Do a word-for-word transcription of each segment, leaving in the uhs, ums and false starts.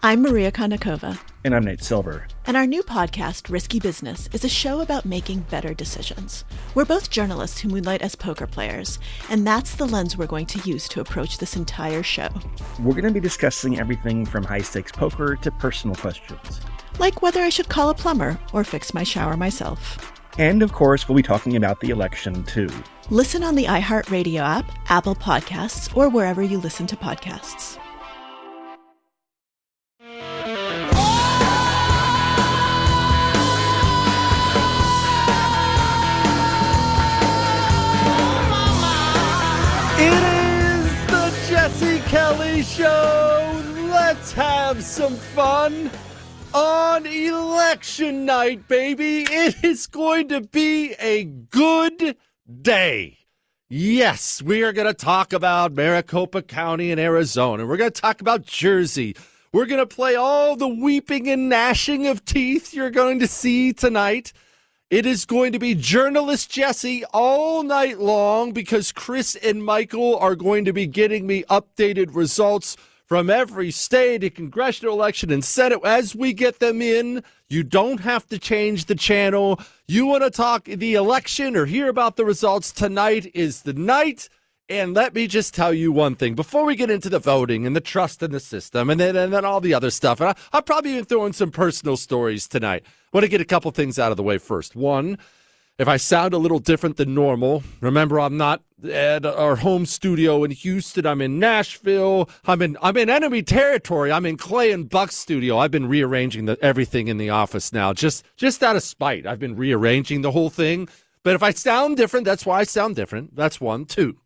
I'm Maria Konnikova. And I'm Nate Silver. And our new podcast, Risky Business, is a show about making better decisions. We're both journalists who moonlight as poker players, and that's the lens we're going to use to approach this entire show. We're going to be discussing everything from high-stakes poker to personal questions. Like whether I should call a plumber or fix my shower myself. And, of course, we'll be talking about the election, too. Listen on the iHeartRadio app, Apple Podcasts, or wherever you listen to podcasts. It is the Jesse Kelly Show. Let's have some fun on election night, baby. It is going to be a good day. Yes, we are going to talk about Maricopa County in Arizona. We're going to talk about Jersey. We're going to play all the weeping and gnashing of teeth you're going to see tonight. It is going to be Journalist Jesse all night long because Chris and Michael are going to be getting me updated results from every state and congressional election and Senate as we get them in. You don't have to change the channel. You want to talk the election or hear about the results? Tonight is the night. And let me just tell you one thing before we get into the voting and the trust in the system and then and then all the other stuff. And I, I'll probably even throw in some personal stories tonight. I want to get a couple things out of the way first. One, if I sound a little different than normal, remember I'm not at our home studio in Houston. I'm in Nashville. I'm in I'm in enemy territory. I'm in Clay and Buck's studio. I've been rearranging the, everything in the office now, just just out of spite. I've been rearranging the whole thing. But if I sound different, that's why I sound different. That's one. Two.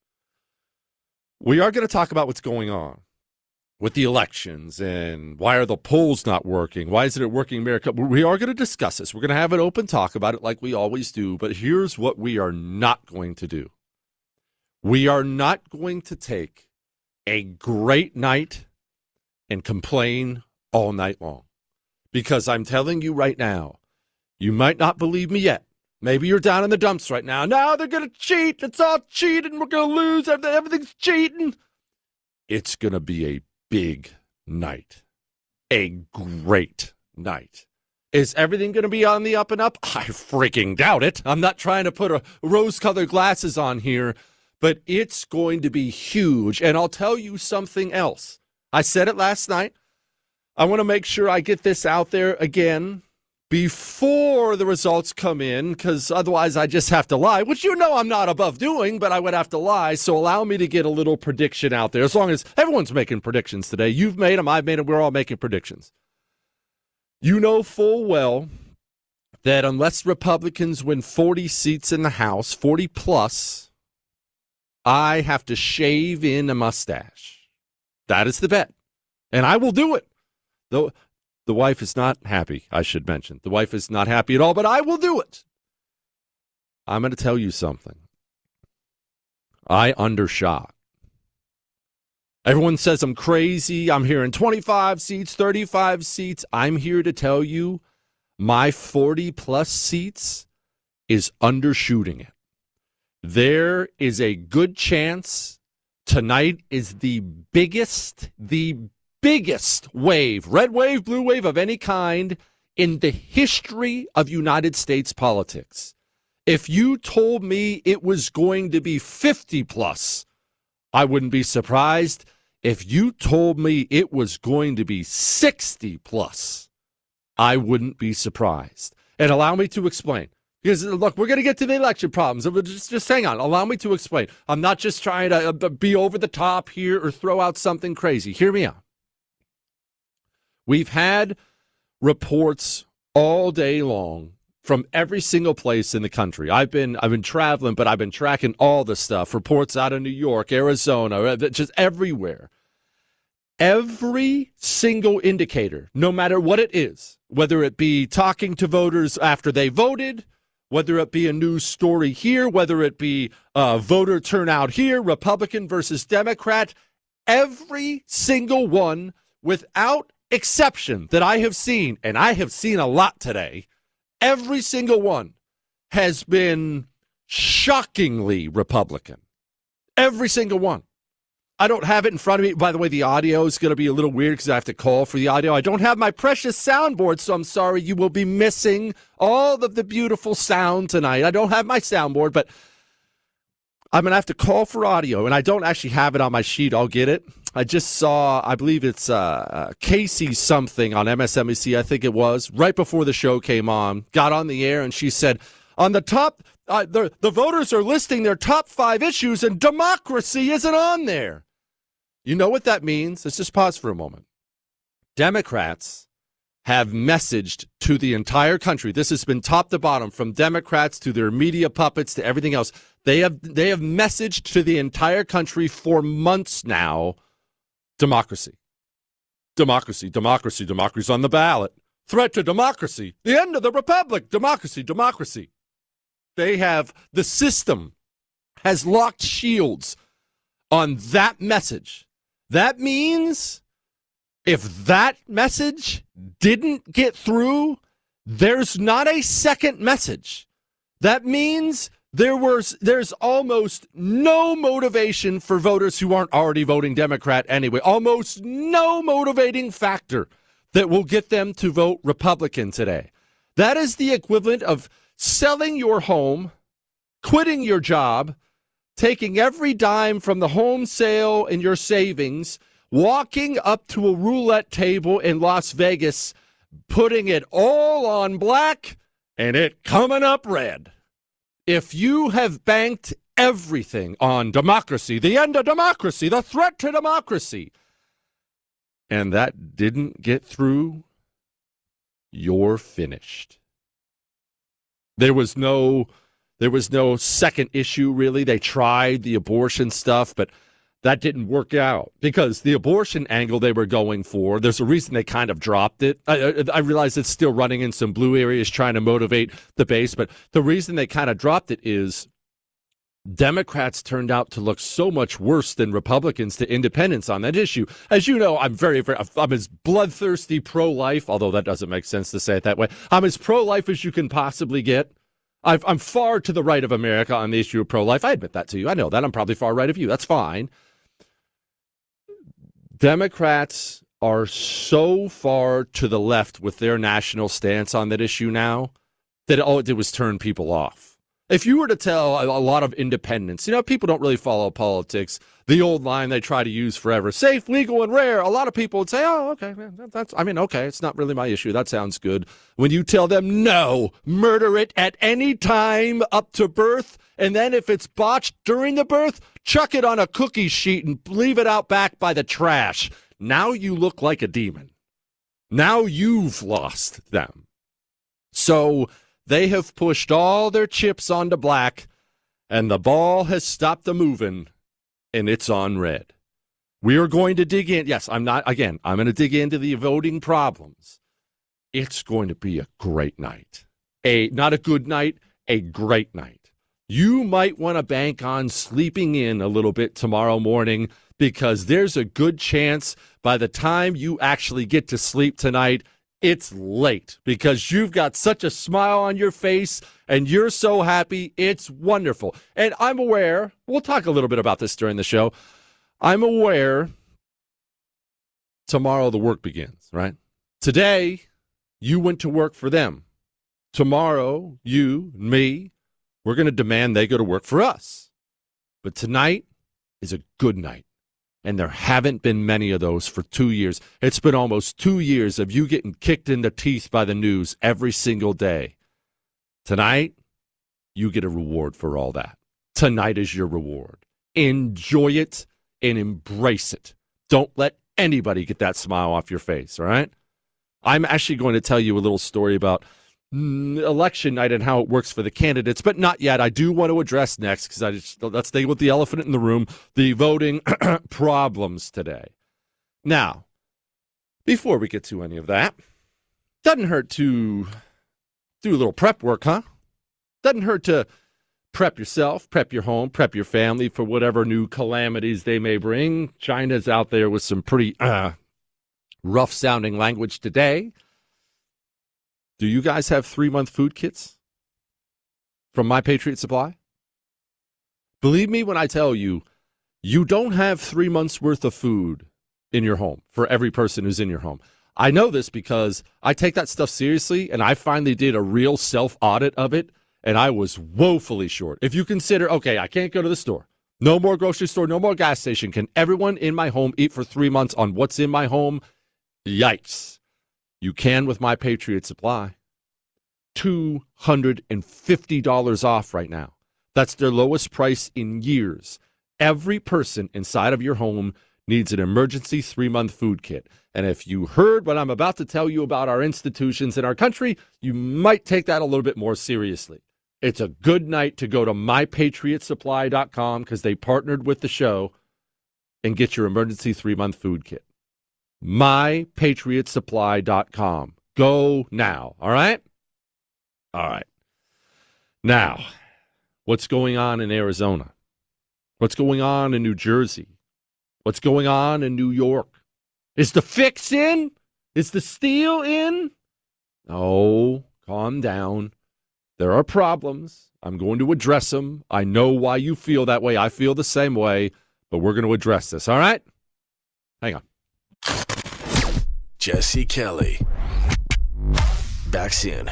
We are going to talk about what's going on with the elections and why are the polls not working? Why isn't it working in America? We are going to discuss this. We're going to have an open talk about it like we always do. But here's what we are not going to do. We are not going to take a great night and complain all night long. Because I'm telling you right now, you might not believe me yet. Maybe you're down in the dumps right now. Now they're going to cheat. It's all cheating. We're going to lose. Everything's cheating. It's going to be a big night. A great night. Is everything going to be on the up and up? I freaking doubt it. I'm not trying to put a rose-colored glasses on here, but it's going to be huge. And I'll tell you something else. I said it last night. I want to make sure I get this out there again before the results come in, because otherwise I just have to lie, which you know I'm not above doing, but I would have to lie. So allow me to get a little prediction out there. As long as everyone's making predictions today. You've made them, I've made them, we're all making predictions. You know full well that unless Republicans win forty seats in the House, forty plus, I have to shave in a mustache. That is the bet. And I will do it. Though the wife is not happy, I should mention. The wife is not happy at all, but I will do it. I'm going to tell you something. I undershot. Everyone says I'm crazy. I'm hearing twenty-five seats, thirty-five seats. I'm here to tell you my forty-plus seats is undershooting it. There is a good chance tonight is the biggest, the biggest wave, red wave, blue wave of any kind in the history of United States politics. If you told me it was going to be fifty plus, I wouldn't be surprised. If you told me it was going to be sixty plus, I wouldn't be surprised. And allow me to explain. Because, look, we're going to get to the election problems. Just, just hang on. Allow me to explain. I'm not just trying to be over the top here or throw out something crazy. Hear me out. We've had reports all day long from every single place in the country. I've been I've been traveling, but I've been tracking all the stuff. Reports out of New York, Arizona, just everywhere. Every single indicator, no matter what it is, whether it be talking to voters after they voted, whether it be a news story here, whether it be uh, voter turnout here, Republican versus Democrat, every single one without exception that I have seen, and I have seen a lot today, every single one has been shockingly Republican. Every single one. I don't have it in front of me. By the way, the audio is going to be a little weird because I have to call for the audio. I don't have my precious soundboard, so I'm sorry. You will be missing all of the beautiful sound tonight. I don't have my soundboard, but I'm going to have to call for audio, and I don't actually have it on my sheet. I'll get it. I just saw, I believe it's uh, Casey something on M S N B C, I think it was, right before the show came on, got on the air, and she said, on the top, uh, the, the voters are listing their top five issues, and democracy isn't on there. You know what that means? Let's just pause for a moment. Democrats have messaged to the entire country. This has been top to bottom, from Democrats to their media puppets to everything else. They have they have messaged to the entire country for months now, democracy. Democracy, democracy, democracy's on the ballot. Threat to democracy. The end of the republic. Democracy, democracy. They have, the system has locked shields on that message. That means if that message didn't get through, there's not a second message. That means there was there's almost no motivation for voters who aren't already voting Democrat anyway. Almost no motivating factor that will get them to vote Republican today. That is the equivalent of selling your home, quitting your job, taking every dime from the home sale and your savings, walking up to a roulette table in Las Vegas, putting it all on black, and it coming up red. If you have banked everything on democracy, the end of democracy, the threat to democracy, and that didn't get through, you're finished. There was no... There was no second issue, really. They tried the abortion stuff, but that didn't work out because the abortion angle they were going for, there's a reason they kind of dropped it. I, I realize it's still running in some blue areas trying to motivate the base, but the reason they kind of dropped it is Democrats turned out to look so much worse than Republicans to independents on that issue. As you know, I'm very, very, I'm as bloodthirsty pro-life, although that doesn't make sense to say it that way. I'm as pro-life as you can possibly get. I've, I'm far to the right of America on the issue of pro-life. I admit that to you. I know that. I'm probably far right of you. That's fine. Democrats are so far to the left with their national stance on that issue now that all it did was turn people off. If you were to tell a, a lot of independents, you know, people don't really follow politics, the old line they try to use forever, safe, legal, and rare, a lot of people would say, oh, okay, man, that's, I mean, okay, it's not really my issue. That sounds good. When you tell them, no, murder it at any time up to birth, and then if it's botched during the birth, chuck it on a cookie sheet and leave it out back by the trash. Now you look like a demon. Now you've lost them. So they have pushed all their chips onto black, and the ball has stopped the moving, and it's on red. We are going to dig in. Yes, I'm not, again, I'm going to dig into the voting problems. It's going to be a great night. A, not a good night, a great night. You might want to bank on sleeping in a little bit tomorrow morning because there's a good chance by the time you actually get to sleep tonight, it's late because you've got such a smile on your face and you're so happy. It's wonderful. And I'm aware, we'll talk a little bit about this during the show. I'm aware tomorrow the work begins, right? Today, you went to work for them. Tomorrow, you, me, we're going to demand they go to work for us. But tonight is a good night. And there haven't been many of those for two years. It's been almost two years of you getting kicked in the teeth by the news every single day. Tonight, you get a reward for all that. Tonight is your reward. Enjoy it and embrace it. Don't let anybody get that smile off your face, all right? I'm actually going to tell you a little story about election night and how it works for the candidates, but not yet. I do want to address next, because I just, let's stay with the elephant in the room, the voting problems today. Now, before we get to any of that, doesn't hurt to do a little prep work, huh? Doesn't hurt to prep yourself, prep your home, prep your family for whatever new calamities they may bring. China's out there with some pretty uh, rough-sounding language today. Do you guys have three-month food kits from My Patriot Supply? Believe me when I tell you, you don't have three months worth of food in your home for every person who's in your home. I know this because I take that stuff seriously, and I finally did a real self-audit of it, and I was woefully short. If you consider, okay, I can't go to the store, no more grocery store, no more gas station, can everyone in my home eat for three months on what's in my home? Yikes. You can with My Patriot Supply. two hundred fifty dollars off right now. That's their lowest price in years. Every person inside of your home needs an emergency three-month food kit. And if you heard what I'm about to tell you about our institutions in our country, you might take that a little bit more seriously. It's a good night to go to my patriot supply dot com because they partnered with the show and get your emergency three-month food kit. my patriot supply dot com. Go now, all right? All right. Now, what's going on in Arizona? What's going on in New Jersey? What's going on in New York? Is the fix in? Is the steal in? No, calm down. There are problems. I'm going to address them. I know why you feel that way. I feel the same way, but we're going to address this, all right? Hang on. Jesse Kelly. Back soon.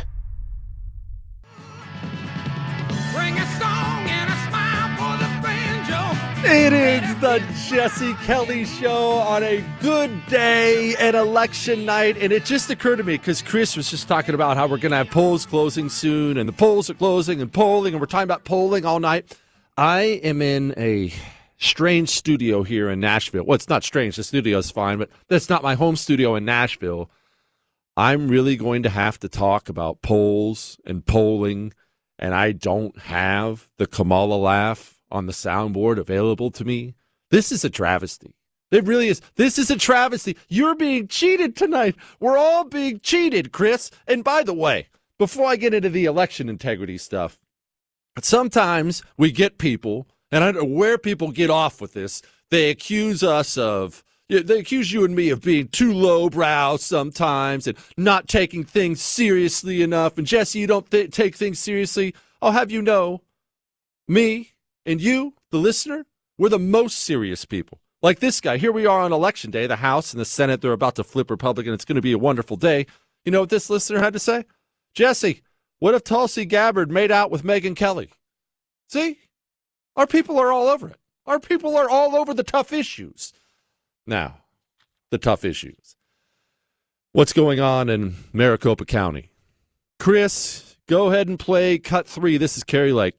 Bring a song and a smile for the banjo. It is the Jesse Kelly Show on a good day and election night. And it just occurred to me because Chris was just talking about how we're going to have polls closing soon and the polls are closing and polling and we're talking about polling all night. I am in a strange studio here in Nashville. Well, it's not strange. The studio is fine, but that's not my home studio in Nashville. I'm really going to have to talk about polls and polling, and I don't have the Kamala laugh on the soundboard available to me. This is a travesty. It really is. This is a travesty. You're being cheated tonight. We're all being cheated, Chris. And by the way, before I get into the election integrity stuff, sometimes we get people, and I don't know where people get off with this, they accuse us of, they accuse you and me of being too lowbrow sometimes and not taking things seriously enough. And Jesse, you don't th- take things seriously. I'll have you know, me and you, the listener, we're the most serious people. Like this guy. Here we are on election day. The House and the Senate, they're about to flip Republican. It's going to be a wonderful day. You know what this listener had to say? Jesse, what if Tulsi Gabbard made out with Megyn Kelly? See? Our people are all over it. Our people are all over the tough issues. Now, the tough issues. What's going on in Maricopa County? Chris, go ahead and play cut three. This is Carrie Lake.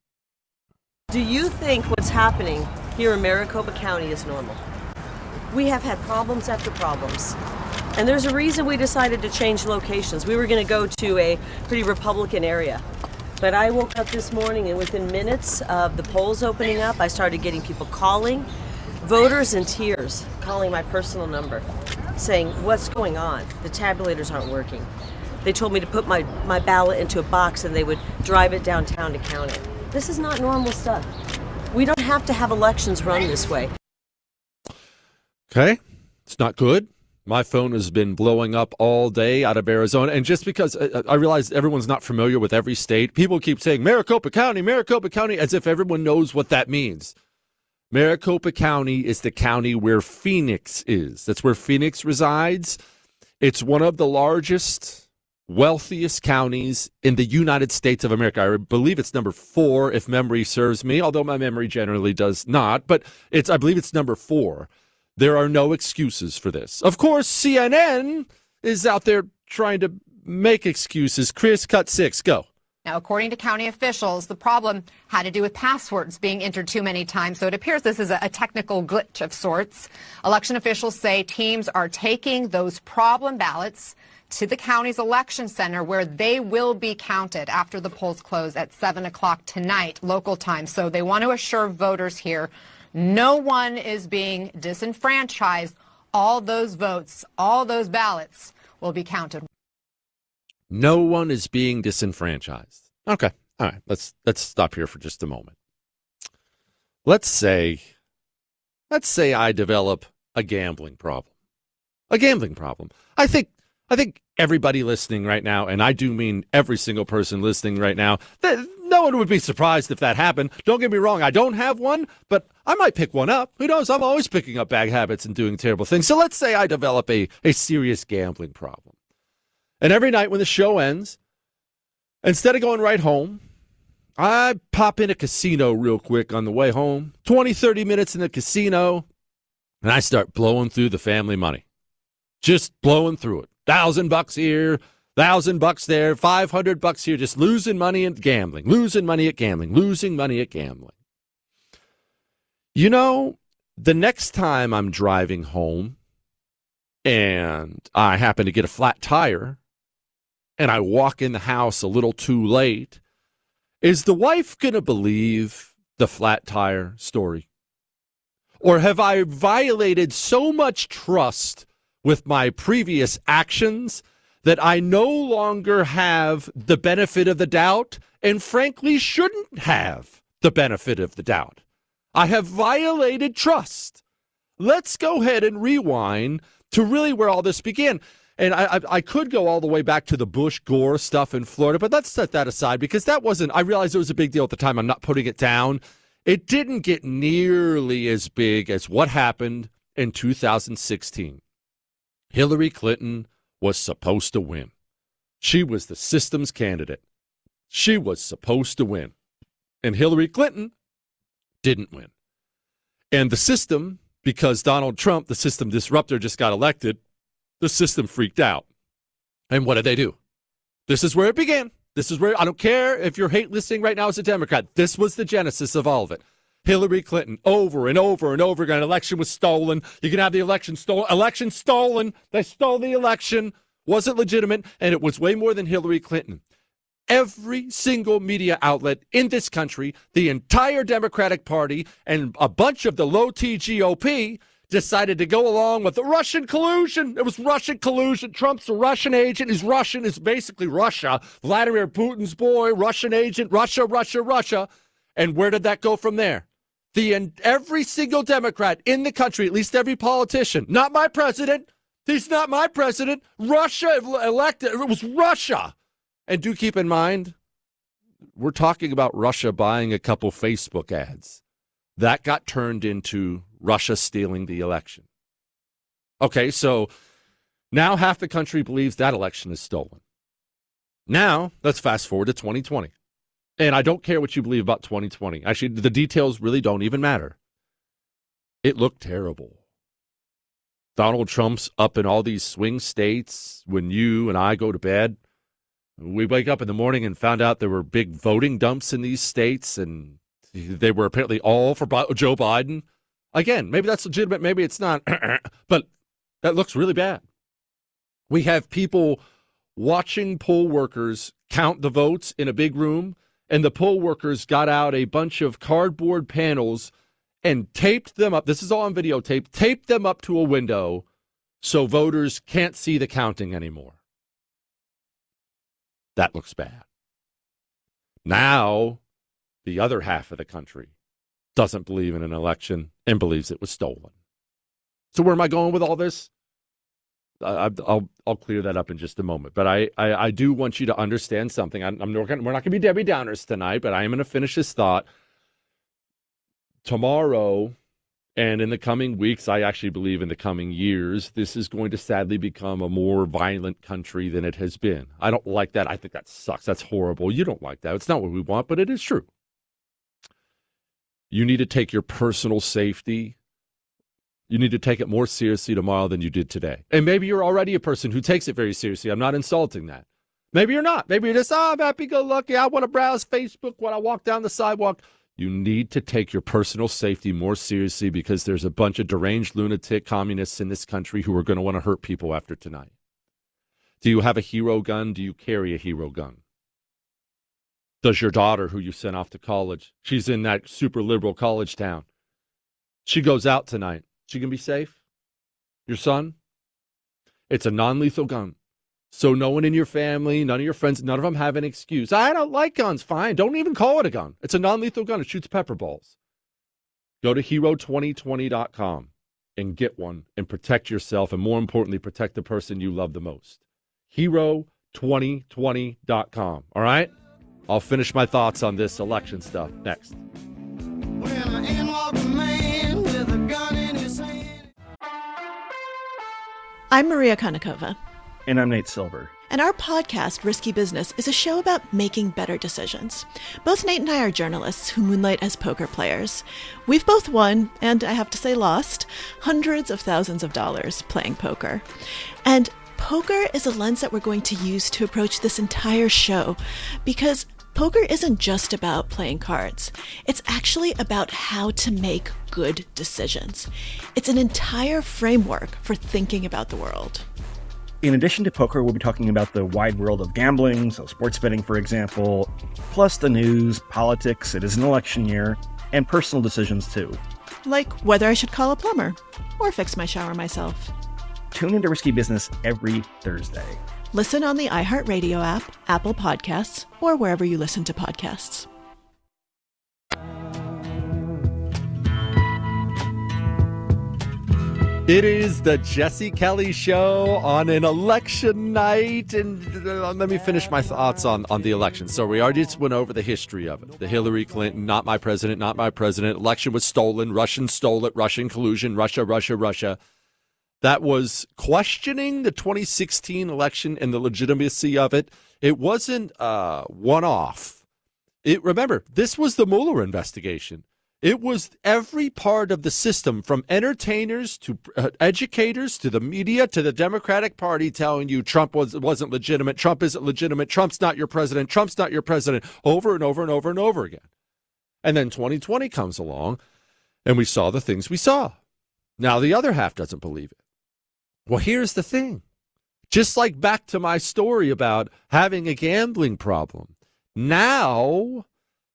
Do you think what's happening here in Maricopa County is normal? We have had problems after problems. And there's a reason we decided to change locations. We were going to go to a pretty Republican area. But I woke up this morning and within minutes of the polls opening up, I started getting people calling, voters in tears, calling my personal number, saying, what's going on? The tabulators aren't working. They told me to put my, my ballot into a box and they would drive it downtown to count it. This is not normal stuff. We don't have to have elections run this way. Okay, it's not good. My phone has been blowing up all day out of Arizona. And just because I realize everyone's not familiar with every state, people keep saying Maricopa County, Maricopa County, as if everyone knows what that means. Maricopa County is the county where Phoenix is. That's where Phoenix resides. It's one of the largest, wealthiest counties in the United States of America. I believe it's number four, if memory serves me, although my memory generally does not. But it's I believe it's number four. There are no excuses for this. Of course, C N N is out there trying to make excuses. Chris, cut six, go. Now, according to county officials, the problem had to do with passwords being entered too many times, so it appears this is a, a technical glitch of sorts. Election officials say teams are taking those problem ballots to the county's election center where they will be counted after the polls close at seven o'clock tonight, local time. So they want to assure voters here no one is being disenfranchised. All those votes, all those ballots will be counted. No one is being disenfranchised. Okay. All right. Let's let's stop here for just a moment. Let's say, let's say I develop a gambling problem. A gambling problem. I think I think everybody listening right now, and I do mean every single person listening right now, that no one would be surprised if that happened. Don't get me wrong, I don't have one, but I might pick one up. Who knows? I'm always picking up bad habits and doing terrible things. So let's say I develop a, a serious gambling problem. And every night when the show ends, instead of going right home, I pop in a casino real quick on the way home, twenty, thirty minutes in the casino, and I start blowing through the family money. Just blowing through it. Thousand bucks here, thousand bucks there, five hundred bucks here, just losing money at gambling, losing money at gambling, losing money at gambling. You know, the next time I'm driving home and I happen to get a flat tire and I walk in the house a little too late, is the wife going to believe the flat tire story? Or have I violated so much trust with my previous actions that I no longer have the benefit of the doubt and frankly shouldn't have the benefit of the doubt? I have violated trust. Let's go ahead and rewind to really where all this began. And I, I, I could go all the way back to the Bush-Gore stuff in Florida, but let's set that aside because that wasn't, I realized it was a big deal at the time. I'm not putting it down. It didn't get nearly as big as what happened in two thousand sixteen. Hillary Clinton was supposed to win. She was the system's candidate. She was supposed to win. And Hillary Clinton didn't win. And the system, because Donald Trump, the system disruptor, just got elected, the system freaked out. And what did they do? This is where it began. This is where, I don't care if you're hate listening right now as a Democrat, this was the genesis of all of it. Hillary Clinton, over and over and over again, election was stolen. You can have the election stolen. Election stolen. They stole the election. Wasn't legitimate, and it was way more than Hillary Clinton. Every single media outlet in this country, the entire Democratic Party, and a bunch of the low-T G O P decided to go along with the Russian collusion. It was Russian collusion. Trump's a Russian agent. He's Russian. Is basically Russia. Vladimir Putin's boy, Russian agent. Russia, Russia, Russia. And where did that go from there? The every single Democrat in the country, at least every politician, not my president. He's not my president. Russia elected. It was Russia. And do keep in mind, we're talking about Russia buying a couple Facebook ads. That got turned into Russia stealing the election. Okay, so now half the country believes that election is stolen. Now, let's fast forward to twenty twenty. And I don't care what you believe about twenty twenty. Actually, the details really don't even matter. It looked terrible. Donald Trump's up in all these swing states. When you and I go to bed, we wake up in the morning and found out there were big voting dumps in these states, and they were apparently all for Joe Biden. Again, maybe that's legitimate, maybe it's not, but that looks really bad. We have people watching poll workers count the votes in a big room, and the poll workers got out a bunch of cardboard panels and taped them up. This is all on videotape. Taped them up to a window so voters can't see the counting anymore. That looks bad. Now, the other half of the country doesn't believe in an election and believes it was stolen. So where am I going with all this? I, I'll I'll clear that up in just a moment. But I, I, I do want you to understand something. I'm, I'm we're not going to be Debbie Downers tonight, but I am going to finish this thought. Tomorrow and in the coming weeks, I actually believe in the coming years, this is going to sadly become a more violent country than it has been. I don't like that. I think that sucks. That's horrible. You don't like that. It's not what we want, but it is true. You need to take your personal safety. You need to take it more seriously tomorrow than you did today. And maybe you're already a person who takes it very seriously. I'm not insulting that. Maybe you're not. Maybe you're just, oh, I'm happy-go-lucky. I want to browse Facebook when I walk down the sidewalk. You need to take your personal safety more seriously because there's a bunch of deranged lunatic communists in this country who are going to want to hurt people after tonight. Do you have a hero gun? Do you carry a hero gun? Does your daughter, who you sent off to college, she's in that super liberal college town, she goes out tonight, she can be safe? Your son? It's a non-lethal gun. So no one in your family, none of your friends, none of them have an excuse. I don't like guns. Fine. Don't even call it a gun. It's a non-lethal gun. It shoots pepper balls. Go to hero twenty twenty dot com and get one and protect yourself and, more importantly, protect the person you love the most. hero twenty twenty dot com. All right? I'll finish my thoughts on this election stuff next. Well, I ain't walking, man. I'm Maria Konnikova. And I'm Nate Silver. And our podcast, Risky Business, is a show about making better decisions. Both Nate and I are journalists who moonlight as poker players. We've both won, and I have to say lost, hundreds of thousands of dollars playing poker. And poker is a lens that we're going to use to approach this entire show, because poker isn't just about playing cards. It's actually about how to make good decisions. It's an entire framework for thinking about the world. In addition to poker, we'll be talking about the wide world of gambling, so sports betting, for example, plus the news, politics, it is an election year, and personal decisions, too. Like whether I should call a plumber or fix my shower myself. Tune into Risky Business every Thursday. Listen on the iHeartRadio app, Apple Podcasts, or wherever you listen to podcasts. It is the Jesse Kelly Show on an election night. And uh, let me finish my thoughts on, on the election. So we already just went over the history of it. The Hillary Clinton, not my president, not my president. Election was stolen. Russians stole it. Russian collusion. Russia, Russia, Russia. That was questioning the twenty sixteen election and the legitimacy of it. It wasn't uh, one-off. It, remember, this was the Mueller investigation. It was every part of the system, from entertainers to uh, educators to the media to the Democratic Party, telling you Trump was, wasn't legitimate, Trump isn't legitimate, Trump's not your president, Trump's not your president, over and over and over and over again. And then twenty twenty comes along, and we saw the things we saw. Now the other half doesn't believe it. Well, here's the thing. Just like back to my story about having a gambling problem, now...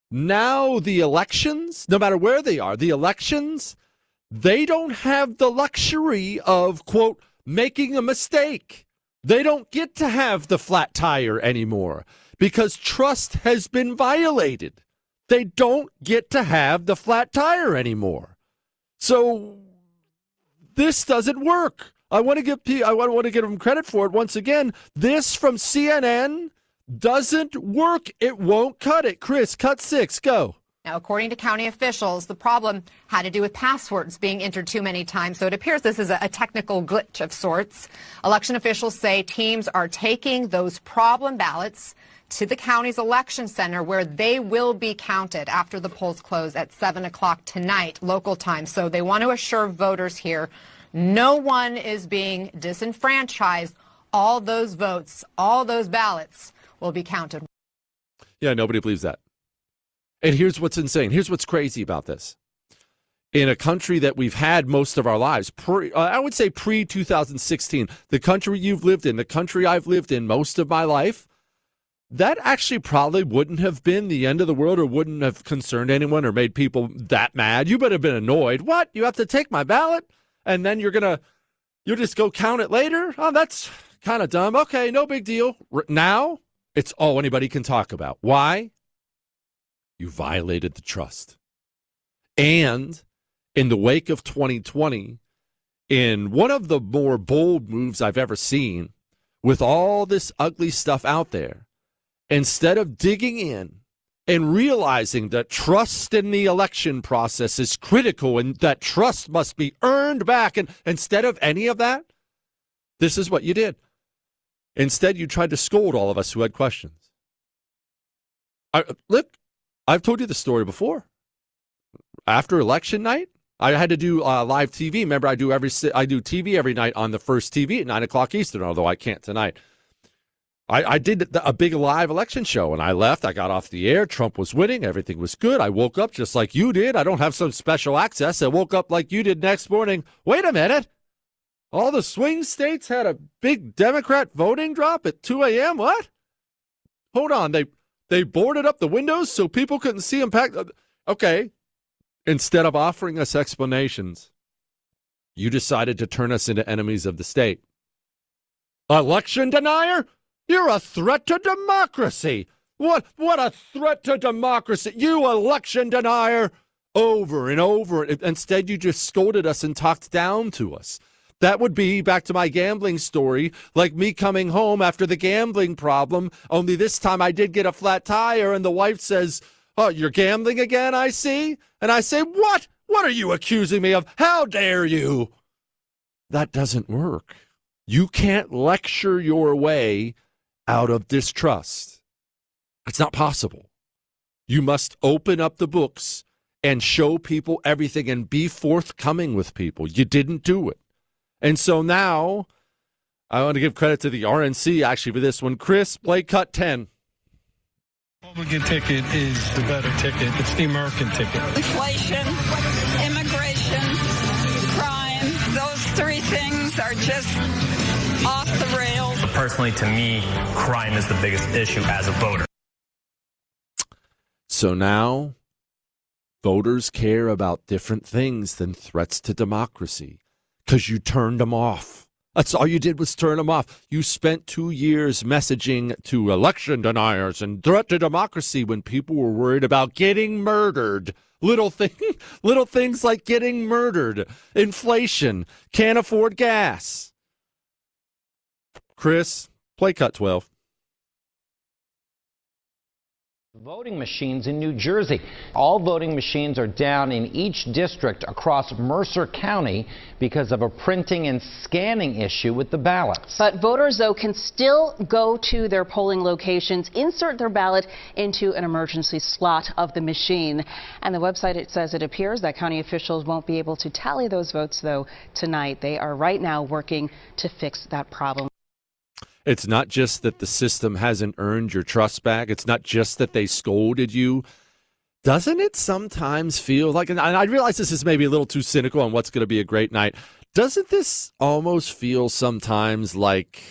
Now the elections, no matter where they are, the elections, they don't have the luxury of, quote, making a mistake. They don't get to have the flat tire anymore because trust has been violated. They don't get to have the flat tire anymore. So this doesn't work. I want to give I want to give them credit for it once again. This from C N N doesn't work. It won't cut it. Chris, cut six. Go. Now, according to county officials, the problem had to do with passwords being entered too many times. So it appears this is a, a technical glitch of sorts. Election officials say teams are taking those problem ballots to the county's election center where they will be counted after the polls close at seven o'clock tonight, local time. So they want to assure voters here no one is being disenfranchised. All those votes, all those ballots will be counted. Yeah, nobody believes that. And here's what's insane. Here's what's crazy about this. In a country that we've had most of our lives, pre, uh, I would say pre two thousand sixteen, the country you've lived in, the country I've lived in most of my life, that actually probably wouldn't have been the end of the world or wouldn't have concerned anyone or made people that mad. You would have been annoyed. What? You have to take my ballot? And then you're going to, you'll just go count it later? Oh, that's kind of dumb. Okay, no big deal. R- now, it's all anybody can talk about. Why? You violated the trust. And in the wake of twenty twenty, in one of the more bold moves I've ever seen, with all this ugly stuff out there, instead of digging in and realizing that trust in the election process is critical and that trust must be earned back, and instead of any of that, this is what you did. Instead, you tried to scold all of us who had questions. I, look, I've told you the story before. After election night, I had to do uh, live T V. Remember, I do every I do T V every night on the first T V at nine o'clock Eastern, although I can't tonight. I, I did a big live election show, and I left. I got off the air. Trump was winning. Everything was good. I woke up just like you did. I don't have some special access. I woke up like you did next morning. Wait a minute. All the swing states had a big Democrat voting drop at two a.m.? What? Hold on. They they boarded up the windows so people couldn't see them packed. Okay. Instead of offering us explanations, you decided to turn us into enemies of the state. Election denier? You're a threat to democracy. What, what a threat to democracy. You election denier. Over and over. Instead, you just scolded us and talked down to us. That would be, back to my gambling story, like me coming home after the gambling problem, only this time I did get a flat tire, and the wife says, oh, you're gambling again, I see? And I say, what? What are you accusing me of? How dare you? That doesn't work. You can't lecture your way out of distrust. It's not possible. You must open up the books and show people everything and be forthcoming with people. You didn't do it. And so now I want to give credit to the R N C actually for this one. Chris, play cut ten. Republican ticket is the better ticket. It's the American ticket. Inflation, immigration, crime, those three things are just off the rails. Personally, to me, crime is the biggest issue as a voter. So now voters care about different things than threats to democracy because you turned them off. That's all you did was turn them off. You spent two years messaging to election deniers and threat to democracy when people were worried about getting murdered. Little thing, little things like getting murdered, inflation, can't afford gas. Chris, play cut twelve. Voting machines in New Jersey. All voting machines are down in each district across Mercer County because of a printing and scanning issue with the ballots. But voters, though, can still go to their polling locations, insert their ballot into an emergency slot of the machine. And the website, it says it appears that county officials won't be able to tally those votes, though, tonight. They are right now working to fix that problem. It's not just that the system hasn't earned your trust back. It's not just that they scolded you. Doesn't it sometimes feel like, and I realize this is maybe a little too cynical on what's going to be a great night. Doesn't this almost feel sometimes like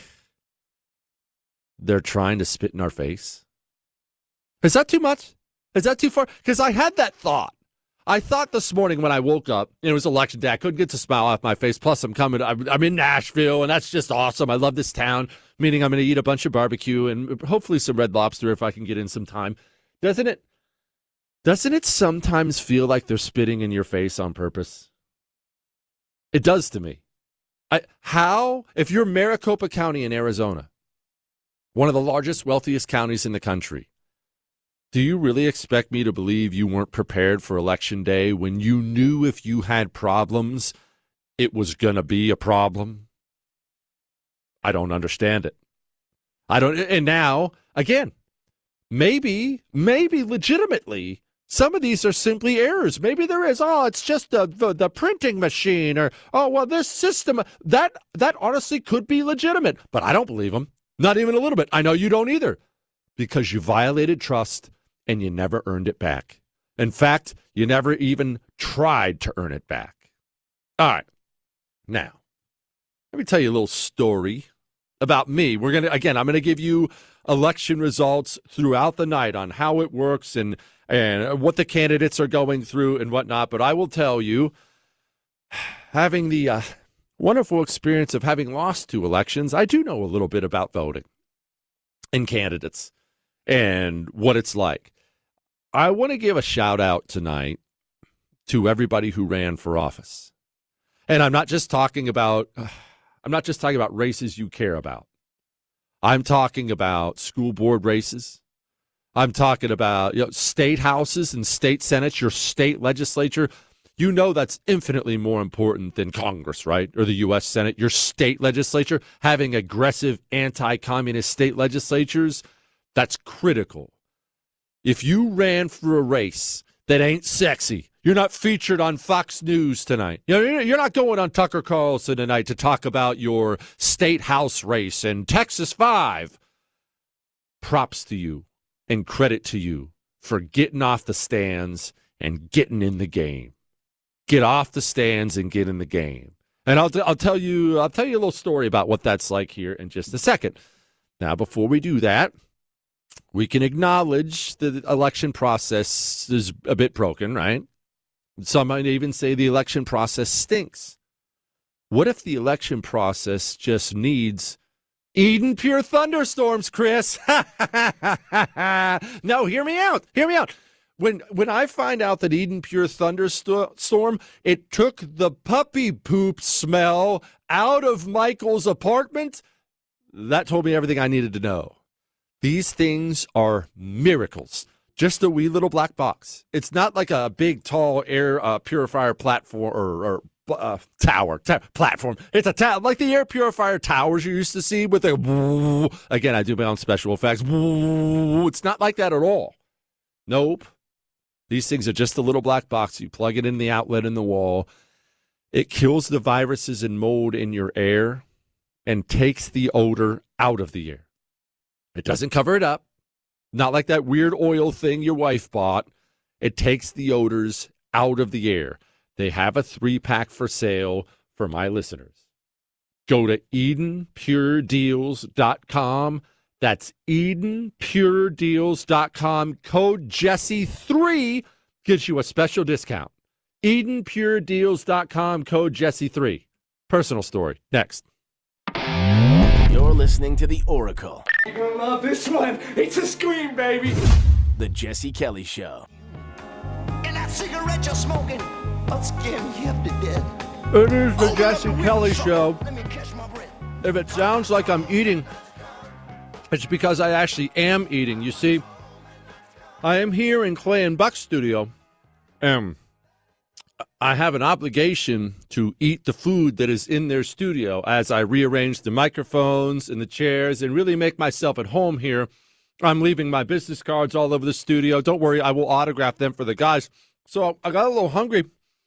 they're trying to spit in our face? Is that too much? Is that too far? Because I had that thought. I thought this morning when I woke up, it was election day, I couldn't get the smile off my face. Plus, I'm coming, I'm, I'm in Nashville, and that's just awesome. I love this town, meaning I'm going to eat a bunch of barbecue and hopefully some Red Lobster if I can get in some time. Doesn't it, doesn't it sometimes feel like they're spitting in your face on purpose? It does to me. I, how, if you're Maricopa County in Arizona, one of the largest, wealthiest counties in the country, do you really expect me to believe you weren't prepared for Election Day when you knew if you had problems, it was going to be a problem? I don't understand it. I don't. And now, again, maybe, maybe legitimately, some of these are simply errors. Maybe there is, oh, it's just the, the, the printing machine, or, oh, well, this system, that, that honestly could be legitimate. But I don't believe them. Not even a little bit. I know you don't either, because you violated trust and you never earned it back. In fact, you never even tried to earn it back. All right. Now, let me tell you a little story about me. We're going to, again, I'm going to give you election results throughout the night on how it works and, and what the candidates are going through and whatnot. But I will tell you, having the uh, wonderful experience of having lost two elections, I do know a little bit about voting and candidates and what it's like. I want to give a shout out tonight to everybody who ran for office. And I'm not just talking about I'm not just talking about races you care about. I'm talking about school board races. I'm talking about, you know, state houses and state senates, your state legislature. You know that's infinitely more important than Congress, right? Or the U S Senate. Your state legislature, having aggressive anti-communist state legislatures, that's critical. If you ran for a race that ain't sexy, you're not featured on Fox News tonight. You know, you're not going on Tucker Carlson tonight to talk about your state house race in Texas five. Props to you and credit to you for getting off the stands and getting in the game. Get off the stands and get in the game. And I'll, I'll tell you I'll tell you a little story about what that's like here in just a second. Now, before we do that, we can acknowledge the election process is a bit broken, right? Some might even say the election process stinks. What if the election process just needs Eden Pure thunderstorms, Chris? No, hear me out. Hear me out. When when I find out that Eden Pure thunderstorm, it took the puppy poop smell out of Michael's apartment, that told me everything I needed to know. These things are miracles. Just a wee little black box. It's not like a big, tall air uh, purifier platform or, or uh, tower, ta- platform. It's a ta- like the air purifier towers you used to see with a, again, I do my own special effects. It's not like that at all. Nope. These things are just a little black box. You plug it in the outlet in the wall. It kills the viruses and mold in your air and takes the odor out of the air. It doesn't cover it up. Not like that weird oil thing your wife bought. It takes the odors out of the air. They have a three-pack for sale for my listeners. Go to Eden Pure Deals dot com. That's Eden Pure Deals dot com. Code Jesse three gives you a special discount. Eden Pure Deals dot com. Code Jesse three. Personal story. Next. You're listening to The Oracle. You're gonna love this one. It's a scream, baby. The Jesse Kelly Show. And that cigarette you're smoking, I'll scare me half to death. It is the Jesse Kelly Show. If it sounds like I'm eating, it's because I actually am eating. You see, I am here in Clay and Buck's studio, and I have an obligation to eat the food that is in their studio as I rearrange the microphones and the chairs and really make myself at home here. I'm leaving my business cards all over the studio. Don't worry, I will autograph them for the guys. So I got a little hungry,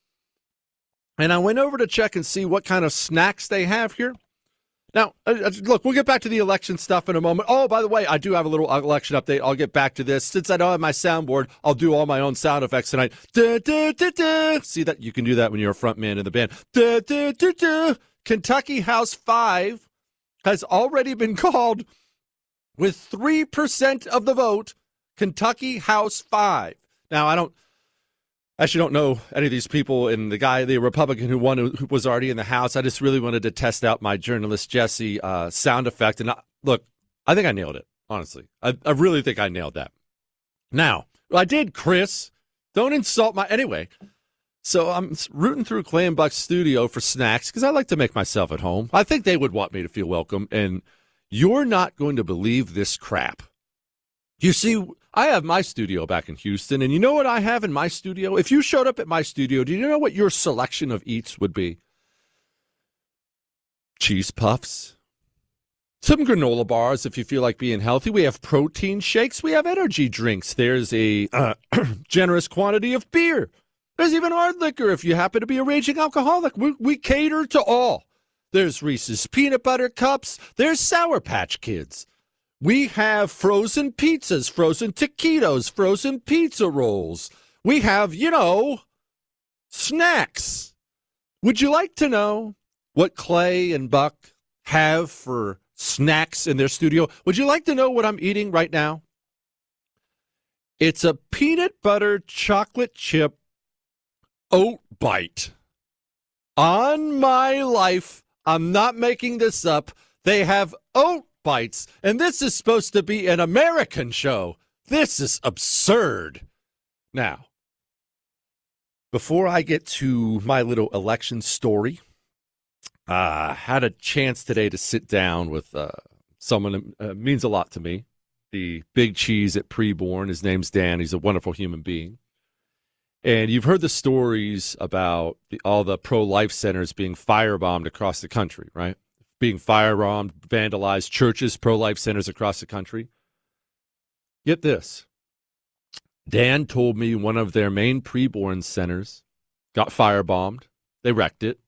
and I went over to check and see what kind of snacks they have here. Now, uh, look, we'll get back to the election stuff in a moment. Oh, by the way, I do have a little election update. I'll get back to this. Since I don't have my soundboard, I'll do all my own sound effects tonight. Da, da, da, da. See that? You can do that when you're a front man in the band. Da, da, da, da. Kentucky House five has already been called with three percent of the vote. Kentucky House five. Now, I don't actually don't know any of these people, and the guy, the Republican who won, who was already in the House. I just really wanted to test out my journalist Jesse uh, sound effect. And I, look, I think I nailed it, honestly. I, I really think I nailed that. Now, I did, Chris. Don't insult my... Anyway, so I'm rooting through Clay and Buck's studio for snacks because I like to make myself at home. I think they would want me to feel welcome, and you're not going to believe this crap. You see, I have my studio back in Houston, and you know what I have in my studio? If you showed up at my studio, do you know what your selection of eats would be? Cheese puffs, some granola bars if you feel like being healthy. We have protein shakes. We have energy drinks. There's a uh, generous quantity of beer. There's even hard liquor if you happen to be a raging alcoholic. We, we cater to all. There's Reese's Peanut Butter Cups. There's Sour Patch Kids. We have frozen pizzas, frozen taquitos, frozen pizza rolls. We have, you know, snacks. Would you like to know what Clay and Buck have for snacks in their studio? Would you like to know what I'm eating right now? It's a peanut butter chocolate chip oat bite. On my life, I'm not making this up. They have oat bites, and this is supposed to be an American show. This is absurd. Now, before I get to my little election story, I uh, had a chance today to sit down with uh, someone that uh, means a lot to me, the big cheese at Preborn. His name's Dan. He's a wonderful human being. And you've heard the stories about the, all the pro-life centers being firebombed across the country, right? Being firebombed, vandalized, churches, pro-life centers across the country. Get this. Dan told me one of their main preborn centers got firebombed. They wrecked it.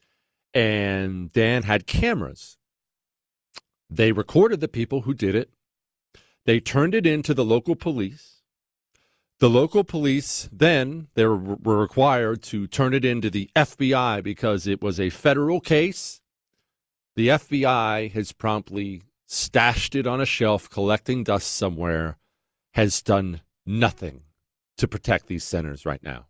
And Dan had cameras. They recorded the people who did it. They turned it in to the local police. The local police then, they were, were required to turn it into the F B I because it was a federal case. The F B I has promptly stashed it on a shelf, collecting dust somewhere, has done nothing to protect these centers right now.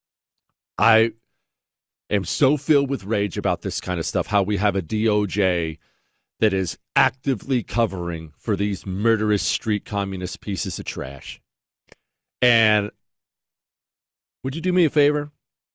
I am so filled with rage about this kind of stuff, how we have a D O J that is actively covering for these murderous street communist pieces of trash. And would you do me a favor?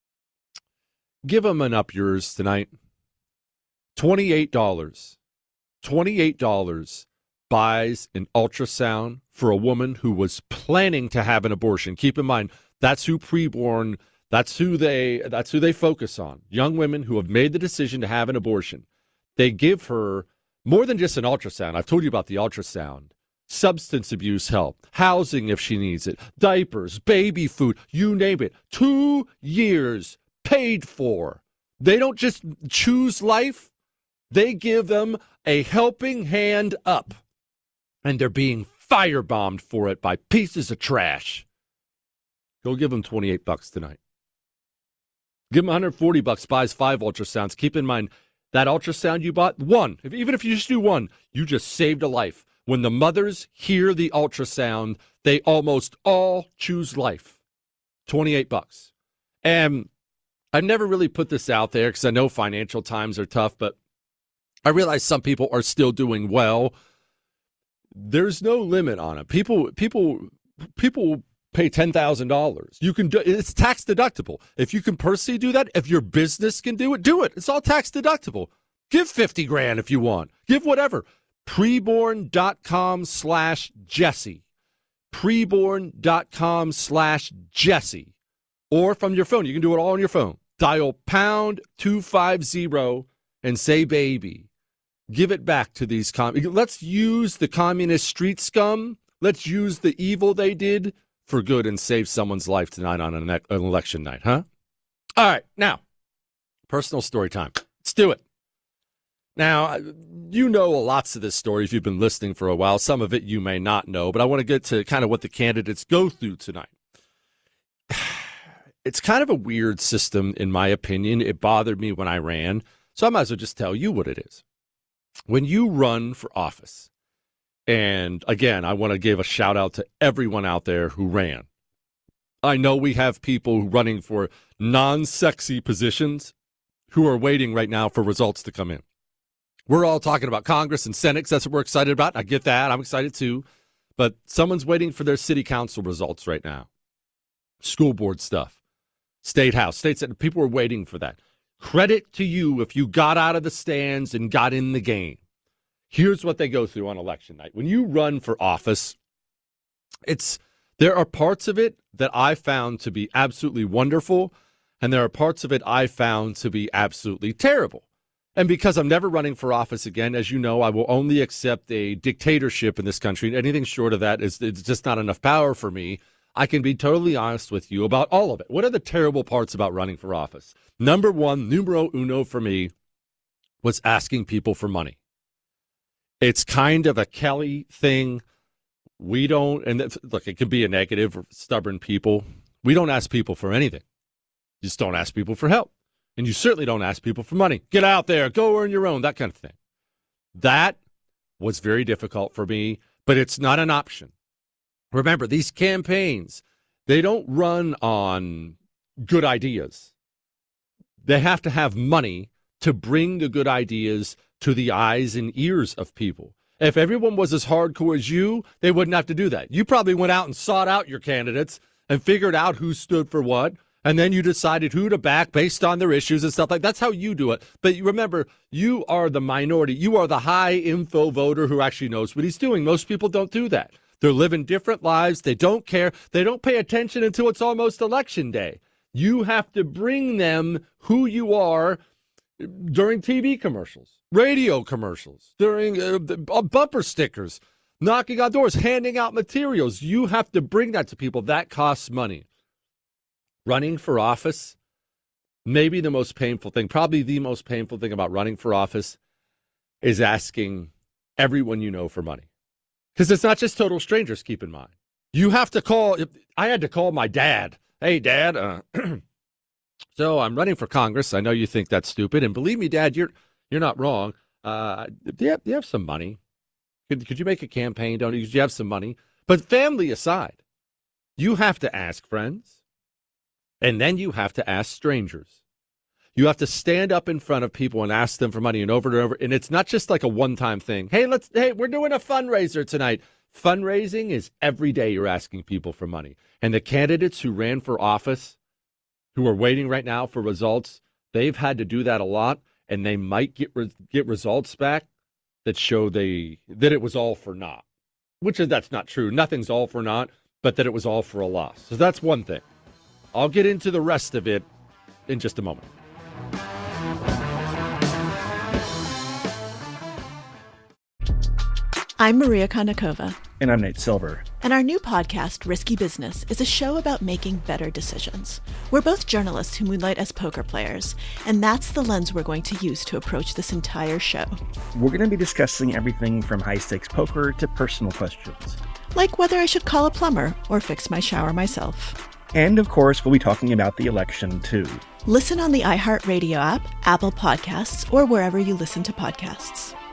Give them an up yours tonight. twenty-eight dollars. twenty-eight dollars buys an ultrasound for a woman who was planning to have an abortion. Keep in mind, that's who Preborn, That's who they that's who they focus on. Young women who have made the decision to have an abortion. They give her more than just an ultrasound. I've told you about the ultrasound. Substance abuse help, housing if she needs it, diapers, baby food, you name it. Two years paid for. They don't just choose life. They give them a helping hand up. And they're being firebombed for it by pieces of trash. Go give them twenty-eight bucks tonight. Give them one hundred forty bucks, buys five ultrasounds. Keep in mind, that ultrasound you bought, one, if, even if you just do one, you just saved a life. When the mothers hear the ultrasound, they almost all choose life. twenty-eight bucks. And I've never really put this out there because I know financial times are tough, but I realize some people are still doing well. There's no limit on it. People, people, people pay ten thousand dollars. You can do it's tax deductible. If you can personally do that, if your business can do it, do it. It's all tax deductible. Give fifty grand if you want. Give whatever. Preborn.com slash Jesse. Preborn.com slash Jesse. Or from your phone. You can do it all on your phone. Dial pound two fifty and say baby. Give it back to these com. Let's use the communist street scum. Let's use the evil they did for good and save someone's life tonight on an, an election night, huh? All right, now, personal story time. Let's do it. Now, you know lots of this story if you've been listening for a while. Some of it you may not know, but I want to get to kind of what the candidates go through tonight. It's kind of a weird system, in my opinion. It bothered me when I ran, so I might as well just tell you what it is. When you run for office, and again, I want to give a shout out to everyone out there who ran. I know we have people running for non-sexy positions who are waiting right now for results to come in. We're all talking about Congress and Senate, 'cause that's what we're excited about. I get that. I'm excited too. But someone's waiting for their city council results right now. School board stuff. State house. State Senate. People are waiting for that. Credit to you if you got out of the stands and got in the game. Here's what they go through on election night. When you run for office, it's there are parts of it that I found to be absolutely wonderful, and there are parts of it I found to be absolutely terrible. And because I'm never running for office again, as you know, I will only accept a dictatorship in this country. Anything short of that is it's just not enough power for me. I can be totally honest with you about all of it. What are the terrible parts about running for office? Number one, numero uno for me, was asking people for money. It's kind of a Kelly thing. We don't, and look, it can be a negative for stubborn people. We don't ask people for anything. You just don't ask people for help. And you certainly don't ask people for money. Get out there, go earn your own, that kind of thing. That was very difficult for me, but it's not an option. Remember, these campaigns, they don't run on good ideas. They have to have money to bring the good ideas to the eyes and ears of people. If everyone was as hardcore as you, they wouldn't have to do that. You probably went out and sought out your candidates and figured out who stood for what, and then you decided who to back based on their issues and stuff like that. That's how you do it. But you remember, you are the minority. You are the high info voter who actually knows what he's doing. Most people don't do that. They're living different lives. They don't care. They don't pay attention until it's almost election day. You have to bring them who you are during T V commercials, radio commercials, during uh, bumper stickers, knocking on doors, handing out materials. You have to bring that to people. That costs money. Running for office, maybe the most painful thing, probably the most painful thing about running for office is asking everyone you know for money. Because it's not just total strangers, keep in mind. You have to call, I had to call my dad. Hey, Dad, uh, so I'm running for Congress. I know you think that's stupid. And believe me, Dad, you're you're not wrong. Uh, do, you have, do you have some money? Could, could you make a campaign? Don't you? Do you have some money? But family aside, you have to ask friends. And then you have to ask strangers. You have to stand up in front of people and ask them for money and over and over. And it's not just like a one-time thing. Hey, let's. Hey, we're doing a fundraiser tonight. Fundraising is every day you're asking people for money. And the candidates who ran for office, who are waiting right now for results, they've had to do that a lot. And they might get re- get results back that show they that it was all for naught. Which is that's not true. Nothing's all for naught, but that it was all for a loss. So that's one thing. I'll get into the rest of it in just a moment. I'm Maria Konnikova. And I'm Nate Silver. And our new podcast, Risky Business, is a show about making better decisions. We're both journalists who moonlight as poker players, and that's the lens we're going to use to approach this entire show. We're going to be discussing everything from high-stakes poker to personal questions. Like whether I should call a plumber or fix my shower myself. And, of course, we'll be talking about the election, too. Listen on the iHeartRadio app, Apple Podcasts, or wherever you listen to podcasts.